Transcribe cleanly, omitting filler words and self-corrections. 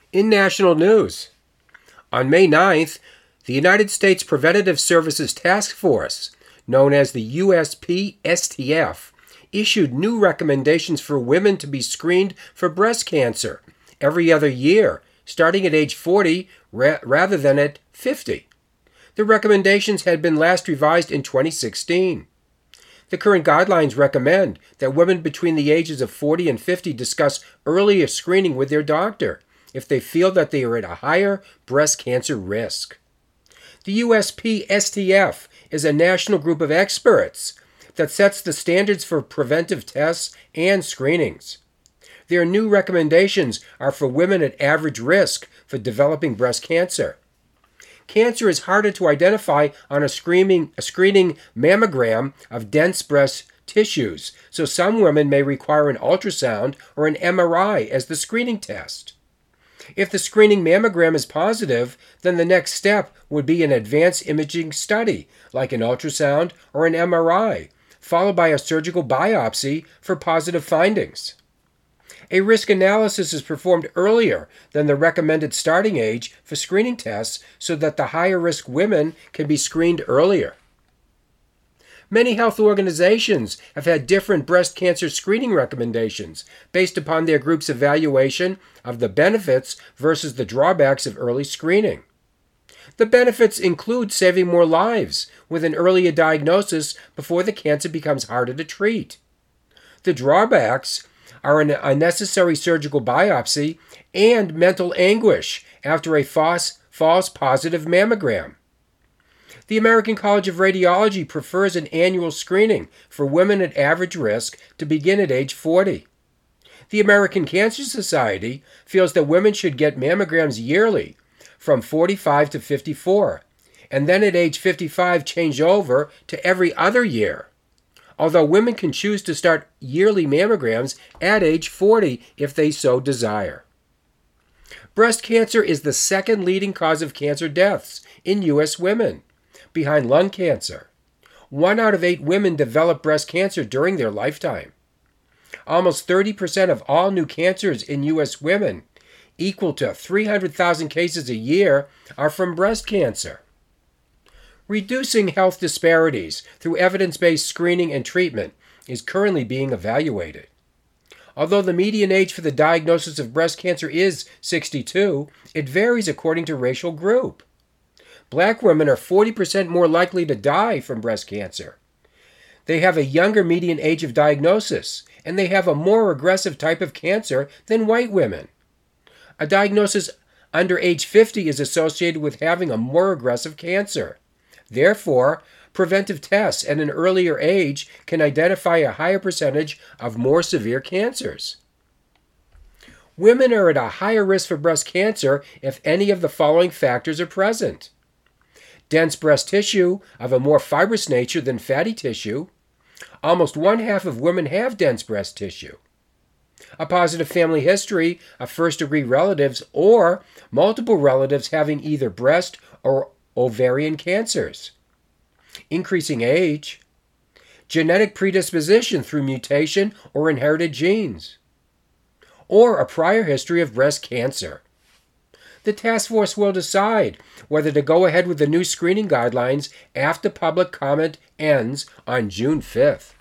In national news, on May 9th, the United States Preventative Services Task Force, known as the USPSTF, issued new recommendations for women to be screened for breast cancer every other year, starting at age 40 rather than at 50. The recommendations had been last revised in 2016. The current guidelines recommend that women between the ages of 40 and 50 discuss earlier screening with their doctor if they feel that they are at a higher breast cancer risk. The USPSTF is a national group of experts that sets the standards for preventive tests and screenings. Their new recommendations are for women at average risk for developing breast cancer. Cancer is harder to identify on a screening mammogram of dense breast tissues, so some women may require an ultrasound or an MRI as the screening test. If the screening mammogram is positive, then the next step would be an advanced imaging study, like an ultrasound or an MRI, followed by a surgical biopsy for positive findings. A risk analysis is performed earlier than the recommended starting age for screening tests so that the higher-risk women can be screened earlier. Many health organizations have had different breast cancer screening recommendations based upon their group's evaluation of the benefits versus the drawbacks of early screening. The benefits include saving more lives with an earlier diagnosis before the cancer becomes harder to treat. The drawbacks are an unnecessary surgical biopsy and mental anguish after a false positive mammogram. The American College of Radiology prefers an annual screening for women at average risk to begin at age 40. The American Cancer Society feels that women should get mammograms yearly from 45 to 54, and then at age 55 change over to every other year, although women can choose to start yearly mammograms at age 40 if they so desire. Breast cancer is the second leading cause of cancer deaths in U.S. women, behind lung cancer. 1 out of 8 women develop breast cancer during their lifetime. Almost 30% of all new cancers in U.S. women, equal to 300,000 cases a year, are from breast cancer. Reducing health disparities through evidence-based screening and treatment is currently being evaluated. Although the median age for the diagnosis of breast cancer is 62, it varies according to racial group. Black women are 40% more likely to die from breast cancer. They have a younger median age of diagnosis, and they have a more aggressive type of cancer than white women. A diagnosis under age 50 is associated with having a more aggressive cancer. Therefore, preventive tests at an earlier age can identify a higher percentage of more severe cancers. Women are at a higher risk for breast cancer if any of the following factors are present: dense breast tissue of a more fibrous nature than fatty tissue. Almost 1/2 of women have dense breast tissue. A positive family history of first-degree relatives or multiple relatives having either breast or ovarian cancers. Increasing age. Genetic predisposition through mutation or inherited genes. Or a prior history of breast cancer. The task force will decide whether to go ahead with the new screening guidelines after public comment ends on June 5th.